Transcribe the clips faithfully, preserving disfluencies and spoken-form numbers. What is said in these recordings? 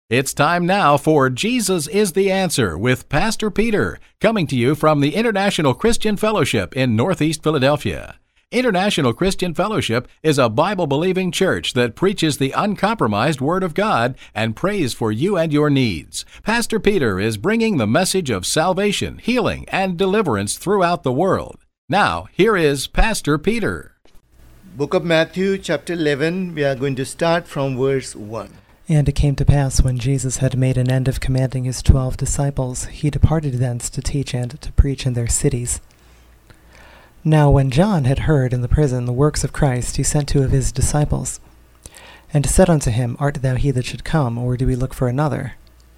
It's time now for Jesus is the Answer with Pastor Peter, coming to you from the International Christian Fellowship in Northeast Philadelphia. International Christian Fellowship is a Bible-believing church that preaches the uncompromised Word of God and prays for you and your needs. Pastor Peter is bringing the message of salvation, healing, and deliverance throughout the world. Now, here is Pastor Peter. Book of Matthew, chapter eleven, we are going to start from verse one. And it came to pass, when Jesus had made an end of commanding his twelve disciples, he departed thence to teach and to preach in their cities. Now when John had heard in the prison the works of Christ, he sent two of his disciples, and said unto him, Art thou he that should come, or do we look for another?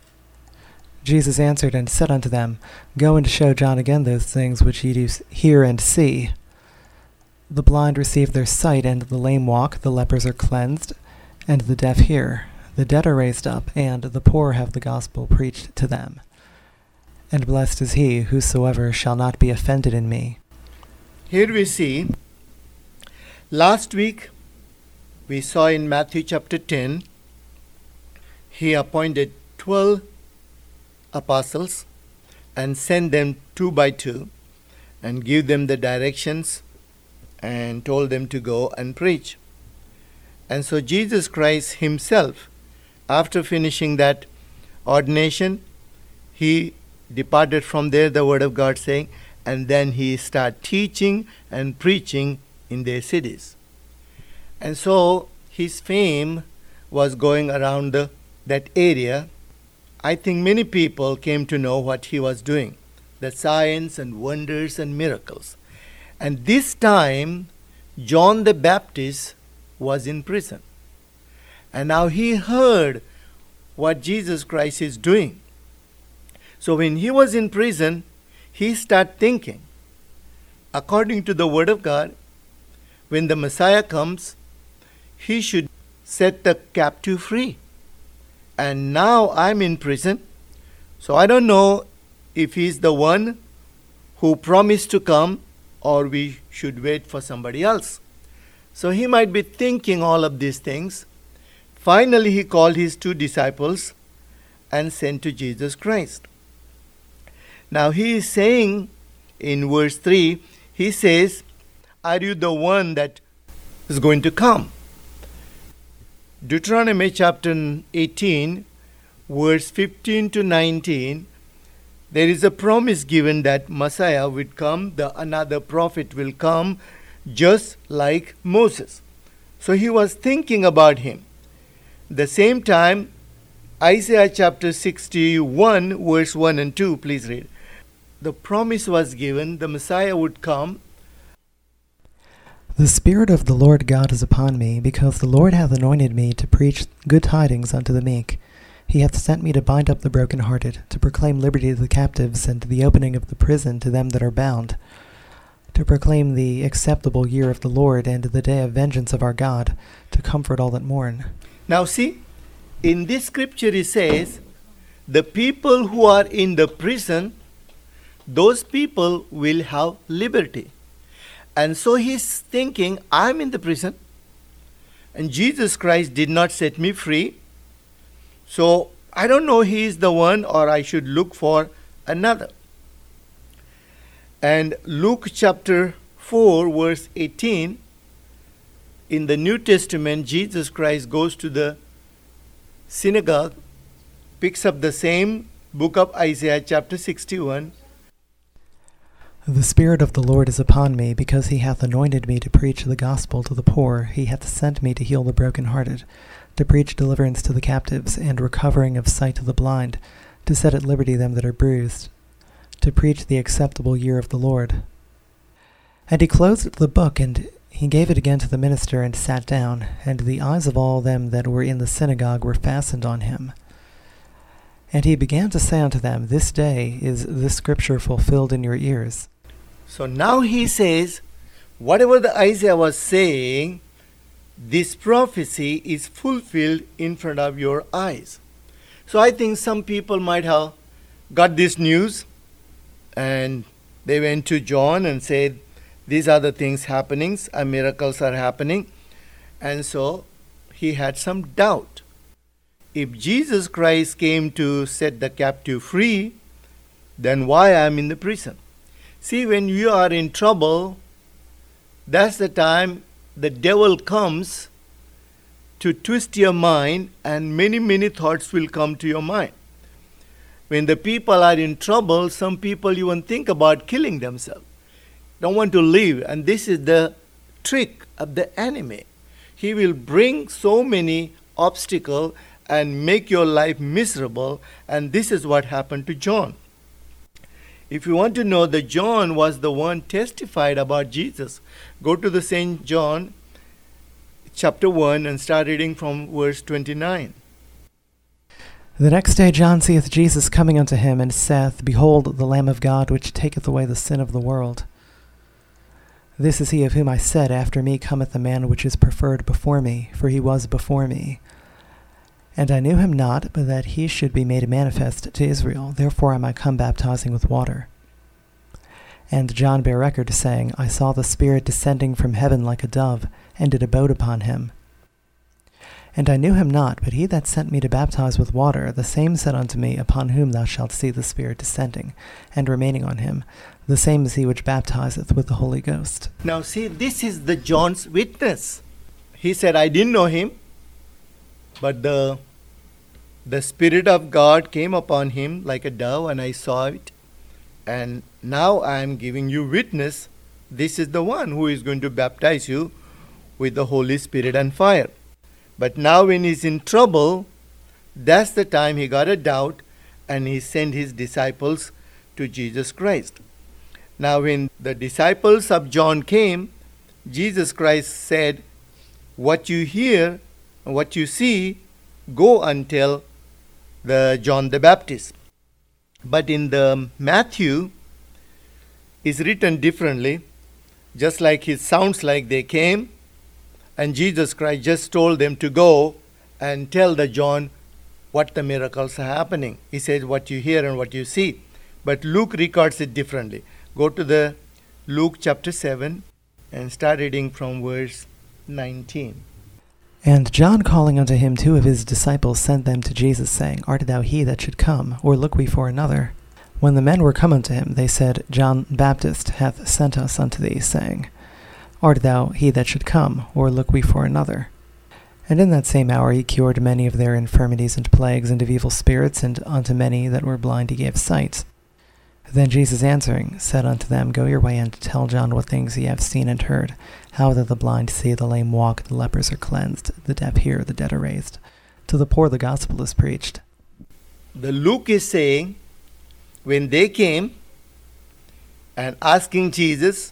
Jesus answered and said unto them, Go and show John again those things which ye do hear and see. The blind receive their sight, and the lame walk, the lepers are cleansed, and the deaf hear. The dead are raised up, and the poor have the gospel preached to them. And blessed is he whosoever shall not be offended in me. Here we see, last week we saw in Matthew chapter ten, he appointed twelve apostles and sent them two by two and give them the directions and told them to go and preach. And so Jesus Christ himself, after finishing that ordination, he departed from there, the word of God saying, and then he started teaching and preaching in their cities. And so his fame was going around the, that area. I think many people came to know what he was doing, the signs and wonders and miracles. And this time, John the Baptist was in prison. And now he heard what Jesus Christ is doing. So when he was in prison, he started thinking, according to the word of God, when the Messiah comes, he should set the captive free. And now I'm in prison, so I don't know if he's the one who promised to come, or we should wait for somebody else. So he might be thinking all of these things. Finally, he called his two disciples and sent to Jesus Christ. Now he is saying in verse three, he says, Are you the one that is going to come? Deuteronomy chapter eighteen, verse fifteen to nineteen, there is a promise given that Messiah would come, the another prophet will come, just like Moses. So he was thinking about him. The same time, Isaiah chapter sixty-one, verse one and two, please read. The promise was given, the Messiah would come. The Spirit of the Lord God is upon me, because the Lord hath anointed me to preach good tidings unto the meek. He hath sent me to bind up the brokenhearted, to proclaim liberty to the captives, and the opening of the prison to them that are bound, to proclaim the acceptable year of the Lord, and the day of vengeance of our God, to comfort all that mourn. Now see, in this scripture it says, the people who are in the prison, those people will have liberty. And so he's thinking, I'm in the prison, and Jesus Christ did not set me free. So I don't know he is the one, or I should look for another. And Luke chapter four, verse eighteen, in the New Testament, Jesus Christ goes to the synagogue, picks up the same book of Isaiah chapter sixty-one. The Spirit of the Lord is upon me, because he hath anointed me to preach the gospel to the poor. He hath sent me to heal the brokenhearted, to preach deliverance to the captives, and recovering of sight to the blind, to set at liberty them that are bruised, to preach the acceptable year of the Lord. And he closed the book, and he gave it again to the minister, and sat down. And the eyes of all them that were in the synagogue were fastened on him. And he began to say unto them, This day is this scripture fulfilled in your ears. So now he says, whatever the Isaiah was saying, this prophecy is fulfilled in front of your eyes. So I think some people might have got this news, and they went to John and said, these are the things happening, miracles are happening. And so he had some doubt. if Jesus Christ came to set the captive free, then why I am in the prison? See, when you are in trouble, that's the time the devil comes to twist your mind, and many, many thoughts will come to your mind. When the people are in trouble, some people even think about killing themselves, don't want to live. And this is the trick of the enemy. He will bring so many obstacles and make your life miserable, and this is what happened to John. If you want to know that John was the one testified about Jesus, go to the Saint John chapter one and start reading from verse twenty-nine. The next day John seeth Jesus coming unto him, and saith, Behold, the Lamb of God, which taketh away the sin of the world. This is he of whom I said, After me cometh the man which is preferred before me, for he was before me. And I knew him not, but that he should be made manifest to Israel. Therefore am I come baptizing with water. And John bare record, saying, I saw the Spirit descending from heaven like a dove, and it abode upon him. And I knew him not, but he that sent me to baptize with water, the same said unto me, Upon whom thou shalt see the Spirit descending, and remaining on him, the same is he which baptizeth with the Holy Ghost. Now see, this is the John's witness. He said, I didn't know him, but the, the Spirit of God came upon him like a dove, and I saw it. And now I am giving you witness. This is the one who is going to baptize you with the Holy Spirit and fire. But now when he's in trouble, that's the time he got a doubt, and he sent his disciples to Jesus Christ. Now when the disciples of John came, Jesus Christ said, what you hear, what you see, go and tell the John the Baptist. But in the Matthew, is written differently, just like it sounds like they came, and Jesus Christ just told them to go and tell the John what the miracles are happening. He says what you hear and what you see. But Luke records it differently. Go to the Luke chapter seven and start reading from verse nineteen. And John calling unto him two of his disciples sent them to Jesus, saying, Art thou he that should come, or look we for another? When the men were come unto him, they said, John Baptist hath sent us unto thee, saying, Art thou he that should come, or look we for another? And in that same hour he cured many of their infirmities and plagues, and of evil spirits, and unto many that were blind he gave sight. Then Jesus answering said unto them, Go your way, and tell John what things ye have seen and heard, how that the blind see, the lame walk, the lepers are cleansed, the deaf hear, the dead are raised. To the poor the gospel is preached. The Luke is saying, when they came and asking Jesus,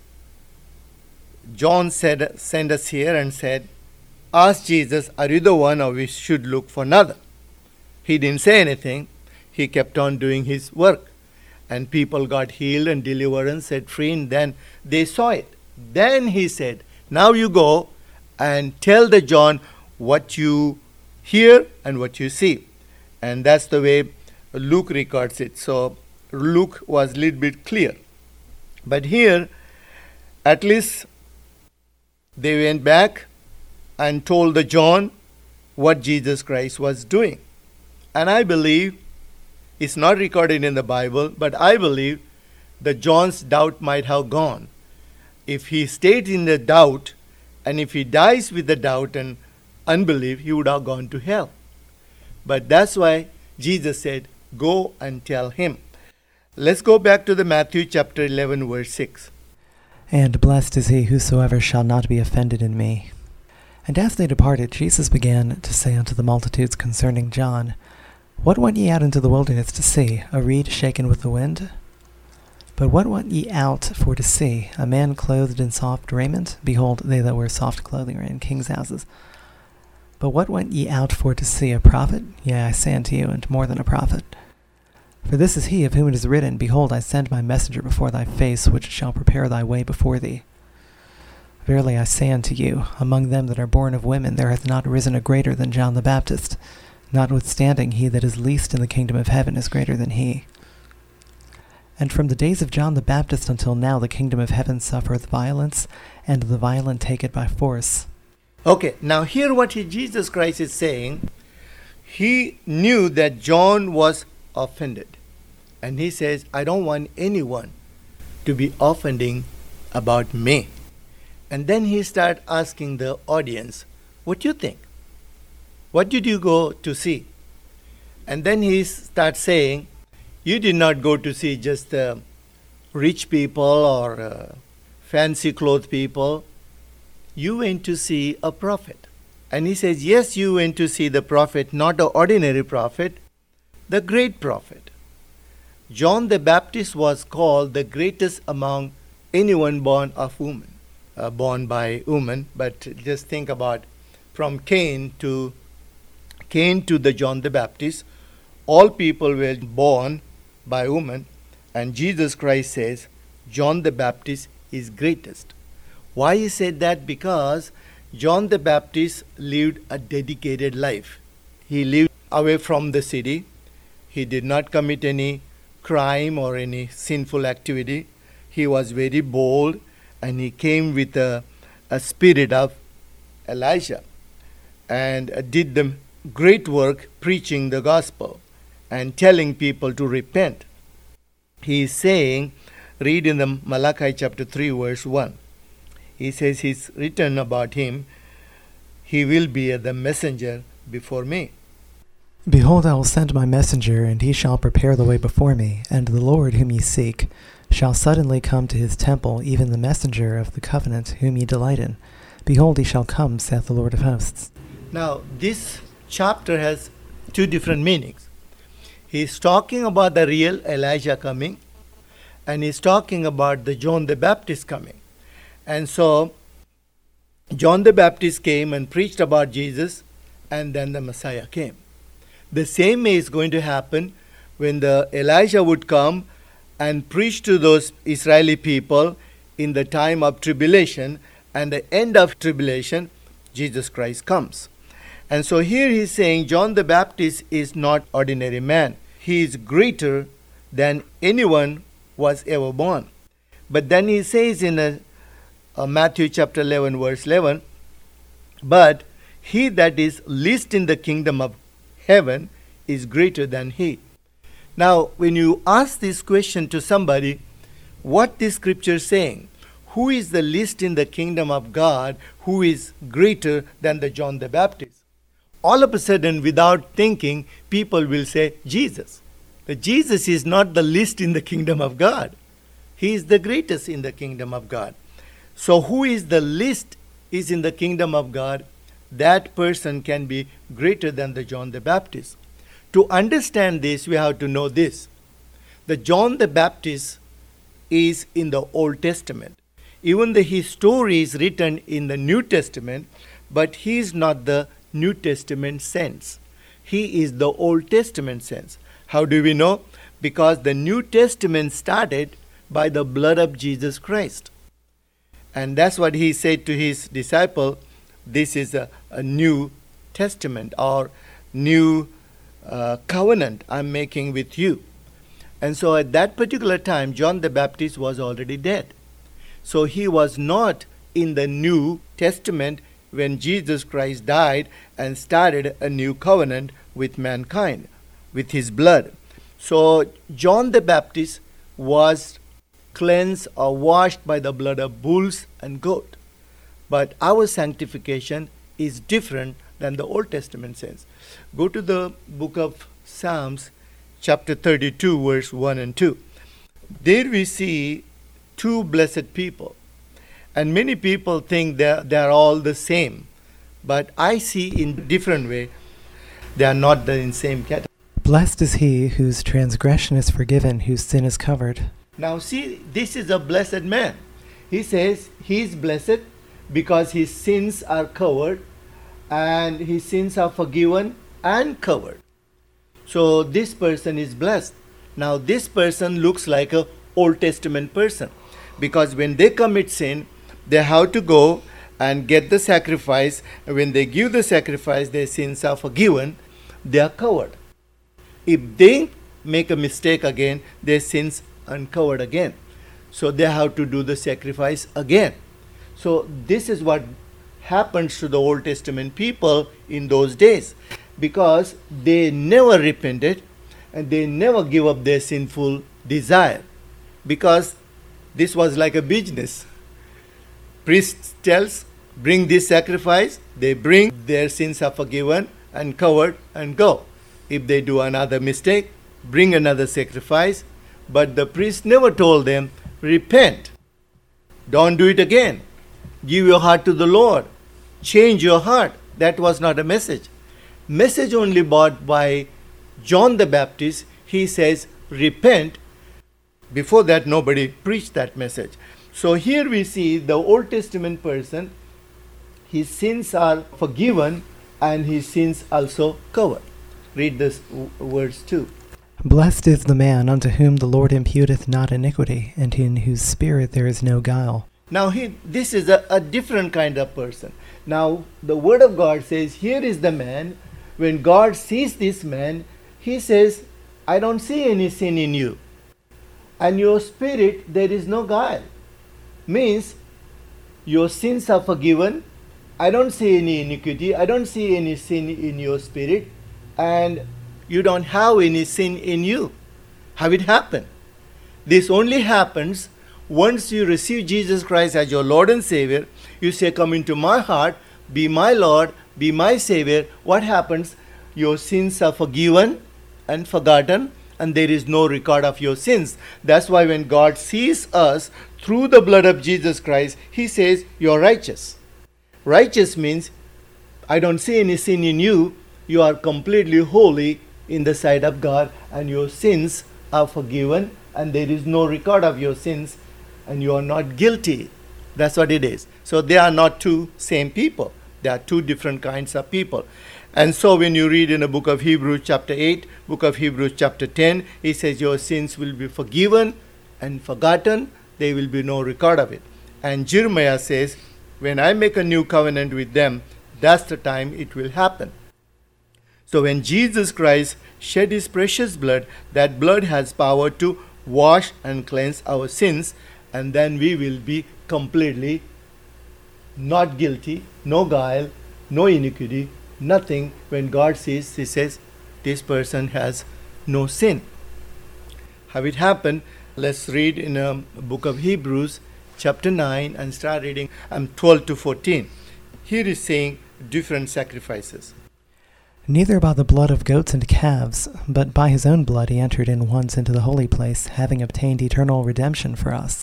John said, send us here and said, ask Jesus, are you the one, or we should look for another? He didn't say anything. He kept on doing his work. And people got healed and delivered and set free, and then they saw it. Then he said, now you go and tell the John what you hear and what you see. And that's the way Luke records it. So Luke was a little bit clear. But here, at least they went back and told the John what Jesus Christ was doing. And I believe, it's not recorded in the Bible, but I believe that John's doubt might have gone. If he stayed in the doubt, and if he dies with the doubt and unbelief, he would have gone to hell. But that's why Jesus said, go and tell him. Let's go back to the Matthew chapter eleven, verse six. And blessed is he whosoever shall not be offended in me. And as they departed, Jesus began to say unto the multitudes concerning John, What went ye out into the wilderness to see? A reed shaken with the wind? But what went ye out for to see? A man clothed in soft raiment? Behold, they that wear soft clothing are in kings' houses. But what went ye out for to see? A prophet? Yea, I say unto you, and more than a prophet. For this is he of whom it is written, Behold, I send my messenger before thy face, which shall prepare thy way before thee. Verily I say unto you, among them that are born of women there hath not risen a greater than John the Baptist. Notwithstanding, he that is least in the kingdom of heaven is greater than he. And from the days of John the Baptist until now the kingdom of heaven suffereth violence, and the violent take it by force. Okay, now hear what he, Jesus Christ is saying. he knew that John was offended. And he says, I don't want anyone to be offending about me. And then he started asking the audience, what do you think? What did you go to see? And then he starts saying, you did not go to see just uh, rich people or uh, fancy clothed people. You went to see a prophet. And he says, yes, you went to see the prophet, not an ordinary prophet, the great prophet. John the Baptist was called the greatest among anyone born of woman, uh, born by woman. But just think about from Cain to Cain to the John the Baptist, all people were born by woman, and Jesus Christ says John the Baptist is greatest. Why he said that? Because John the Baptist lived a dedicated life. He lived away from the city. He did not commit any crime or any sinful activity. He was very bold, and he came with a, a spirit of Elijah and uh, did the great work preaching the gospel and telling people to repent. He is saying, read in the Malachi chapter three verse one. He says he's written about him, he will be the messenger before me. Behold, I will send my messenger, and he shall prepare the way before me, and the Lord whom ye seek shall suddenly come to his temple, even the messenger of the covenant whom ye delight in. Behold, he shall come, saith the Lord of hosts. Now, this chapter has two different meanings. He's talking about the real Elijah coming, and he's talking about the John the Baptist coming. And so, John the Baptist came and preached about Jesus, and then the Messiah came. The same is going to happen when the Elijah would come and preach to those Israeli people in the time of tribulation, and the end of tribulation, Jesus Christ comes. And so here he's saying John the Baptist is not ordinary man. He is greater than anyone was ever born. But then he says in a, a Matthew chapter eleven verse eleven, but he that is least in the kingdom of heaven is greater than he. Now, when you ask this question to somebody, what this scripture is saying, who is the least in the kingdom of God, who is greater than the John the Baptist? All of a sudden, without thinking, people will say Jesus. But Jesus is not the least in the kingdom of God. He is the greatest in the kingdom of God. So who is the least is in the kingdom of God? That person can be greater than the John the Baptist. To understand this, we have to know this. The John the Baptist is in the Old Testament. Even the his story is written in the New Testament, but he is not the New Testament sense. He is the Old Testament sense. How do we know? Because the New Testament started by the blood of Jesus Christ. And that's what he said to his disciple, this is a, a new testament or new uh, covenant I'm making with you. And so at that particular time, John the Baptist was already dead. So he was not in the New Testament when Jesus Christ died and started a new covenant with mankind, with his blood. So John the Baptist was cleansed or washed by the blood of bulls and goat. But our sanctification is different than the Old Testament sense. Go to the book of Psalms, chapter thirty-two, verse one and two. There we see two blessed people. And many people think they're, they're all the same. But I see in different way, they are not the in same category. Blessed is he whose transgression is forgiven, whose sin is covered. Now see, this is a blessed man. He says he is blessed because his sins are covered and his sins are forgiven and covered. So this person is blessed. Now this person looks like an Old Testament person because when they commit sin, they have to go and get the sacrifice. When they give the sacrifice, their sins are forgiven, they are covered. If they make a mistake again, their sins uncovered again. So they have to do the sacrifice again. So this is what happens to the Old Testament people in those days. because they never repented and they never give up their sinful desire, because this was like a business. Priest tells, bring this sacrifice, they bring, their sins are forgiven and covered and go. If they do another mistake, bring another sacrifice. But the priest never told them, repent, don't do it again, give your heart to the Lord, change your heart. That was not a message. Message only brought by John the Baptist. He says, repent. Before that, nobody preached that message. So here we see the Old Testament person, his sins are forgiven and his sins also covered. Read this w- verse two. Blessed is the man unto whom the Lord imputeth not iniquity, and in whose spirit there is no guile. Now he, this is a, a different kind of person. Now the word of God says, here is the man. When God sees this man, he says, I don't see any sin in you. And your spirit, there is no guile. Means, your sins are forgiven. I don't see any iniquity. I don't see any sin in your spirit. And you don't have any sin in you. How it happened? This only happens once you receive Jesus Christ as your Lord and Savior. You say, come into my heart, be my Lord, be my Savior. What happens? Your sins are forgiven and forgotten, and there is no record of your sins. That's why when God sees us through the blood of Jesus Christ, he says, you're righteous. Righteous means, I don't see any sin in you. You are completely holy in the sight of God, and your sins are forgiven, and there is no record of your sins, and you are not guilty. That's what it is. So they are not two same people. They are two different kinds of people. And so when you read in the book of Hebrews chapter eight, book of Hebrews chapter ten, it says your sins will be forgiven and forgotten. There will be no record of it. And Jeremiah says, when I make a new covenant with them, that's the time it will happen. So when Jesus Christ shed his precious blood, that blood has power to wash and cleanse our sins, and then we will be completely not guilty, no guile, no iniquity, nothing. When God sees, he says, this person has no sin. How it happened? Let's read in a book of Hebrews chapter nine and start reading um, twelve to fourteen. Here is saying different sacrifices. Neither by the blood of goats and calves, but by his own blood he entered in once into the holy place, having obtained eternal redemption for us.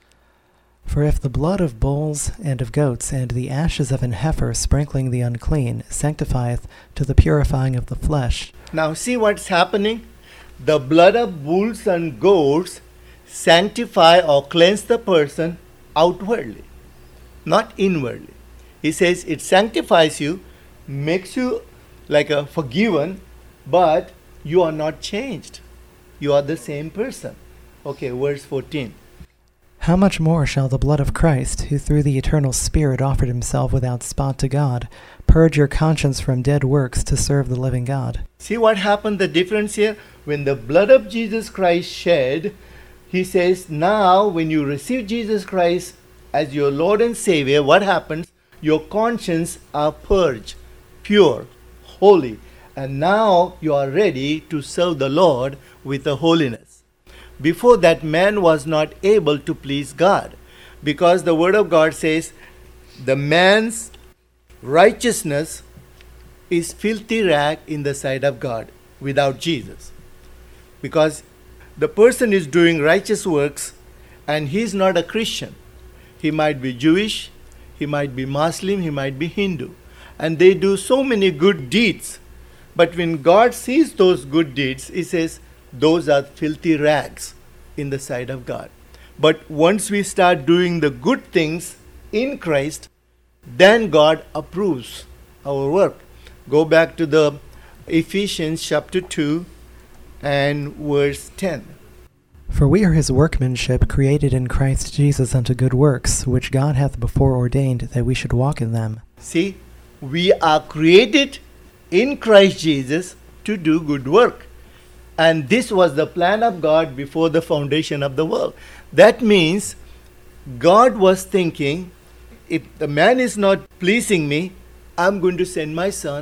For if the blood of bulls and of goats and the ashes of an heifer sprinkling the unclean sanctifieth to the purifying of the flesh. Now see what's happening? The blood of bulls and goats sanctify or cleanse the person outwardly, not inwardly. He says it sanctifies you, makes you like a forgiven, but you are not changed. You are the same person. Okay, verse fourteen. How much more shall the blood of Christ, who through the eternal Spirit offered himself without spot to God, purge your conscience from dead works to serve the living God? See what happened, the difference here? When the blood of Jesus Christ shed, he says, now when you receive Jesus Christ as your Lord and Savior, what happens? Your conscience are purged, pure, holy, and now you are ready to serve the Lord with a holiness. Before that, man was not able to please God, because the word of God says the man's righteousness is filthy rag in the sight of God without Jesus. Because the person is doing righteous works and he is not a Christian. He might be Jewish, he might be Muslim, he might be Hindu, and they do so many good deeds. But when God sees those good deeds, he says, those are filthy rags in the sight of God. But once we start doing the good things in Christ, then God approves our work. Go back to the Ephesians chapter two and verse ten. For we are his workmanship, created in Christ Jesus unto good works, which God hath before ordained that we should walk in them. See, we are created in Christ Jesus to do good work. And this was the plan of God before the foundation of the world. That means God was thinking, if the man is not pleasing me, I'm going to send my son.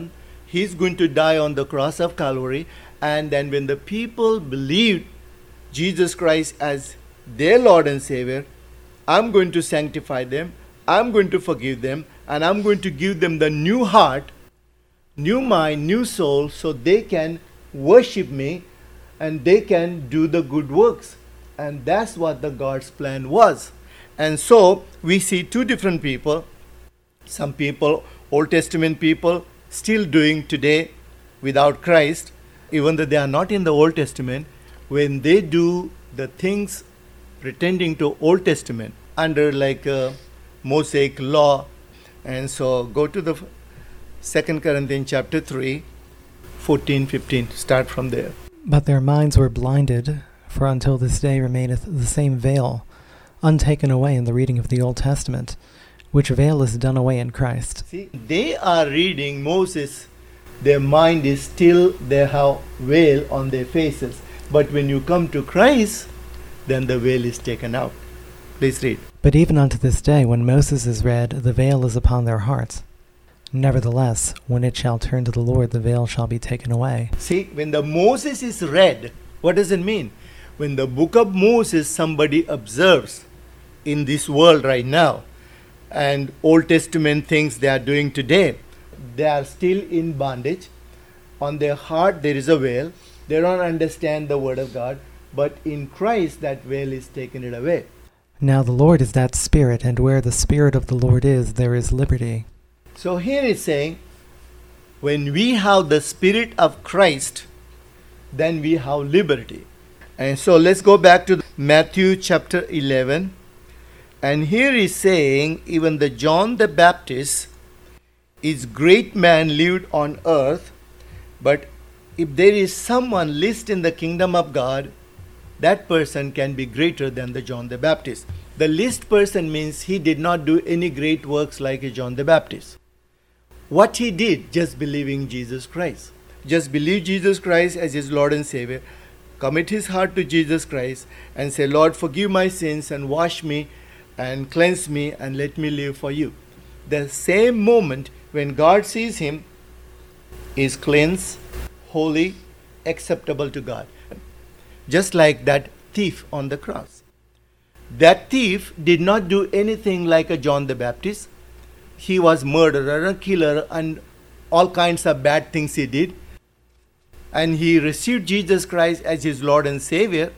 He's going to die on the cross of Calvary. And then when the people believed Jesus Christ as their Lord and Savior, I'm going to sanctify them, I'm going to forgive them, and I'm going to give them the new heart, new mind, new soul, so they can worship me and they can do the good works. And that's what the God's plan was. And so we see two different people. Some people, Old Testament people, still doing today without Christ, even though they are not in the Old Testament, when they do the things pretending to Old Testament under like a Mosaic law. And so go to the Second Corinthians chapter three, fourteen, fifteen, start from there. But their minds were blinded, for until this day remaineth the same veil, untaken away in the reading of the Old Testament, which veil is done away in Christ. See, they are reading Moses, their mind is still, they have veil on their faces. But when you come to Christ, then the veil is taken out. Please read. But even unto this day, when Moses is read, the veil is upon their hearts. Nevertheless, when it shall turn to the Lord, the veil shall be taken away. See, when the Moses is read, what does it mean? When the book of Moses somebody observes in this world right now, and Old Testament things they are doing today, they are still in bondage. On their heart there is a veil. They don't understand the word of God. But in Christ that veil is taken it away. Now the Lord is that Spirit, and where the Spirit of the Lord is, there is liberty. So here it's saying, when we have the Spirit of Christ, then we have liberty. And so let's go back to Matthew chapter eleven. And here is saying, even the John the Baptist is great man lived on earth, but if there is someone least in the kingdom of God, that person can be greater than the John the Baptist. The least person means he did not do any great works like a John the Baptist. What he did, just believing Jesus Christ. Just believe Jesus Christ as his Lord and Savior. Commit his heart to Jesus Christ and say, Lord, forgive my sins and wash me and cleanse me and let me live for you. The same moment when God sees him is cleansed, holy, acceptable to God. Just like that thief on the cross. That thief did not do anything like a John the Baptist. He was murderer, a killer, and all kinds of bad things he did. And he received Jesus Christ as his Lord and Savior.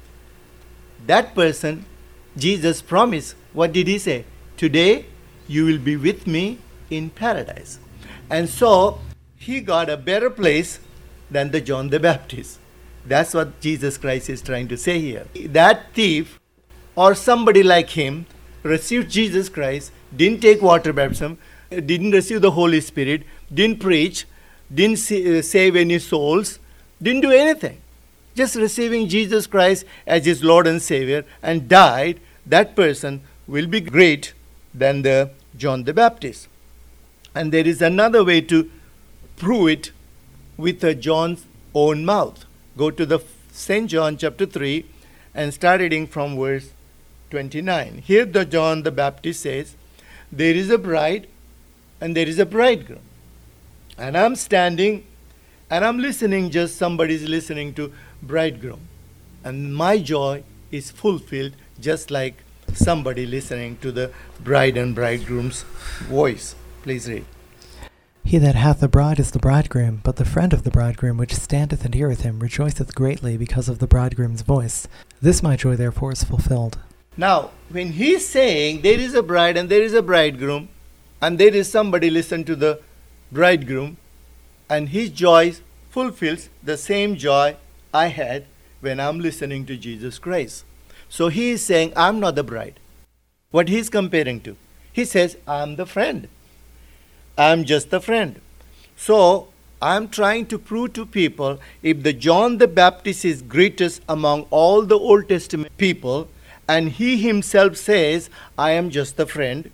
That person, Jesus promised, what did he say? Today you will be with me in paradise. And so he got a better place than the John the Baptist. That's what Jesus Christ is trying to say here. That thief or somebody like him received Jesus Christ, didn't take water baptism, didn't receive the Holy Spirit, didn't preach, didn't save any souls, didn't do anything. Just receiving Jesus Christ as his Lord and Savior and died, that person will be great than the John the Baptist. And there is another way to prove it with a John's own mouth. Go to the Saint John chapter three and start reading from verse twenty-nine. Here the John the Baptist says, there is a bride and there is a bridegroom. And I'm standing and I'm listening, just somebody's listening to bridegroom. And my joy is fulfilled just like somebody listening to the bride and bridegroom's voice. Please read. He that hath the bride is the bridegroom, but the friend of the bridegroom which standeth and heareth him rejoiceth greatly because of the bridegroom's voice. This my joy therefore is fulfilled. Now, when he's saying there is a bride and there is a bridegroom, and there is somebody listen to the bridegroom, and his joy fulfills the same joy I had when I'm listening to Jesus Christ. So he is saying, I'm not the bride. What he's comparing to? He says, I'm the friend. I'm just the friend. So I'm trying to prove to people, if the John the Baptist is greatest among all the Old Testament people, and he himself says, I am just the friend,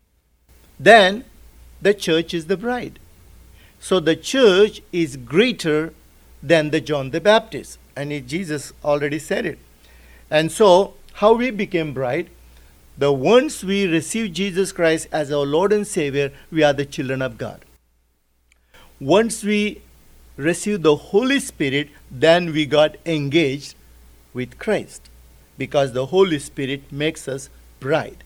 then the church is the bride. So the church is greater than the John the Baptist. And it, Jesus already said it. And so, how we became bride? The once we receive Jesus Christ as our Lord and Savior, we are the children of God. once we received the Holy Spirit, then we got engaged with Christ, because the Holy Spirit makes us bride.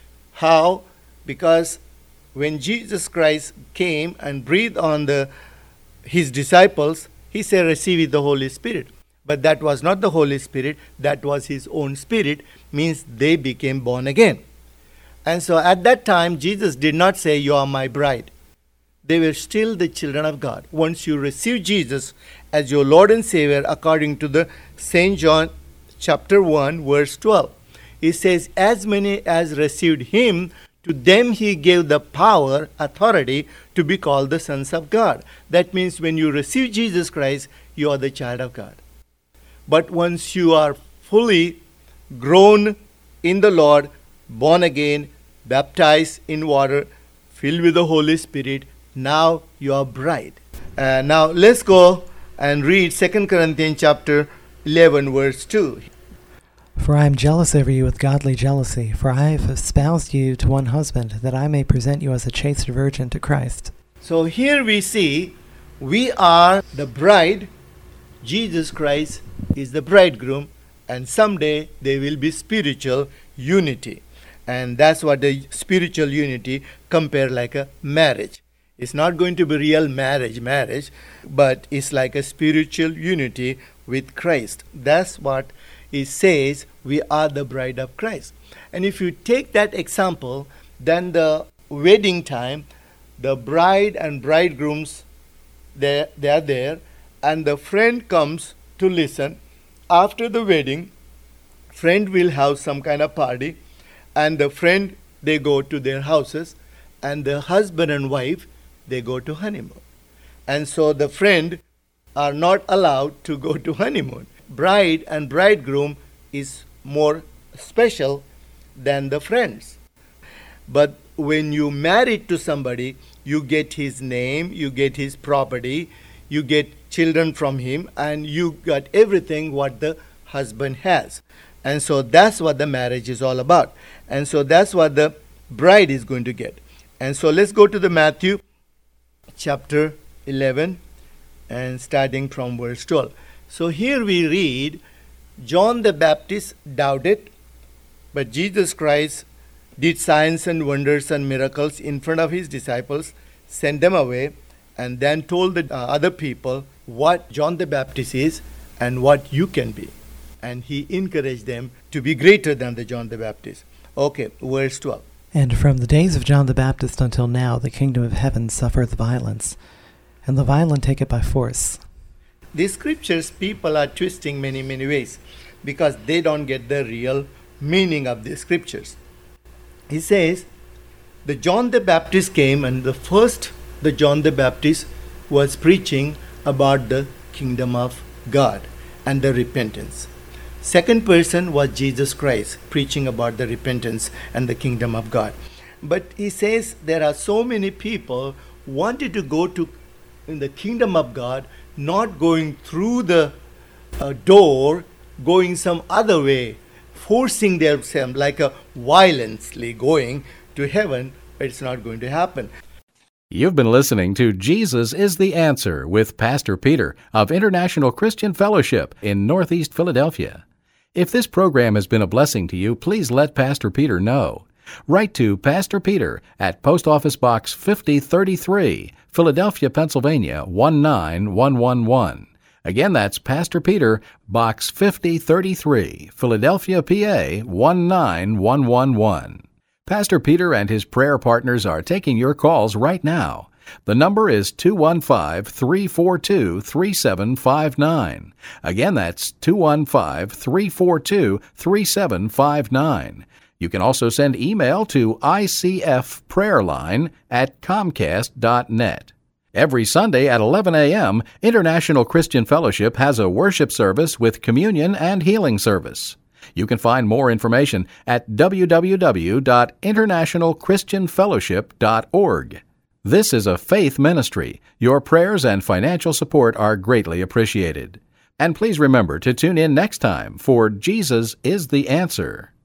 How? Because when Jesus Christ came and breathed on the his disciples, he said, receive the Holy Spirit. But that was not the Holy Spirit, that was his own spirit, means they became born again. And so at that time, Jesus did not say, you are my bride. They were still the children of God. Once you receive Jesus as your Lord and Savior, according to the Saint John chapter one, verse twelve, it says, as many as received him, to them he gave the power, authority, to be called the sons of God. That means when you receive Jesus Christ, you are the child of God. But once you are fully grown in the Lord, born again, baptized in water, filled with the Holy Spirit, now you are bride. Uh, now let's go and read Second Corinthians chapter eleven, verse two. For I am jealous over you with godly jealousy, for I have espoused you to one husband, that I may present you as a chaste virgin to Christ. So here we see we are the bride, Jesus Christ is the bridegroom, and someday there will be spiritual unity. And that's what the spiritual unity compare like a marriage. It's not going to be real marriage, marriage, but it's like a spiritual unity with Christ. That's what it says, we are the bride of Christ. And if you take that example, then the wedding time, the bride and bridegrooms, they, they are there, and the friend comes to listen. After the wedding, friend will have some kind of party, and the friend, they go to their houses, and the husband and wife, they go to honeymoon. And so the friend are not allowed to go to honeymoon. Bride and bridegroom is more special than the friends. But when you marry to somebody, you get his name, you get his property, you get children from him, and you got everything what the husband has. And so that's what the marriage is all about. And so that's what the bride is going to get. And so let's go to the Matthew chapter eleven and starting from verse twelve. So here we read, John the Baptist doubted, but Jesus Christ did signs and wonders and miracles in front of his disciples, sent them away, and then told the uh, other people what John the Baptist is and what you can be. And he encouraged them to be greater than the John the Baptist. Okay, verse twelve. And from the days of John the Baptist until now, the kingdom of heaven suffereth violence, and the violent take it by force. These scriptures people are twisting many, many ways because they don't get the real meaning of these scriptures. He says, the John the Baptist came, and the first, the John the Baptist was preaching about the kingdom of God and the repentance. Second person was Jesus Christ, preaching about the repentance and the kingdom of God. But he says there are so many people wanted to go to in the kingdom of God, not going through the uh, door, going some other way, forcing themselves like a violently going to heaven, but it's not going to happen. You've been listening to Jesus is the Answer with Pastor Peter of International Christian Fellowship in Northeast Philadelphia. If this program has been a blessing to you, please let Pastor Peter know. Write to Pastor Peter at Post Office Box fifty thirty-three, Philadelphia, Pennsylvania one nine one one one. Again, that's Pastor Peter, Box fifty thirty-three, Philadelphia, P A one nine one one one. Pastor Peter and his prayer partners are taking your calls right now. The number is two one five, three four two, three seven five nine. Again, that's two one five, three four two, three seven five nine. You can also send email to I C F prayerline at comcast dot net. Every Sunday at eleven a.m., International Christian Fellowship has a worship service with communion and healing service. You can find more information at w w w dot international christian fellowship dot org. This is a faith ministry. Your prayers and financial support are greatly appreciated. And please remember to tune in next time for Jesus is the Answer.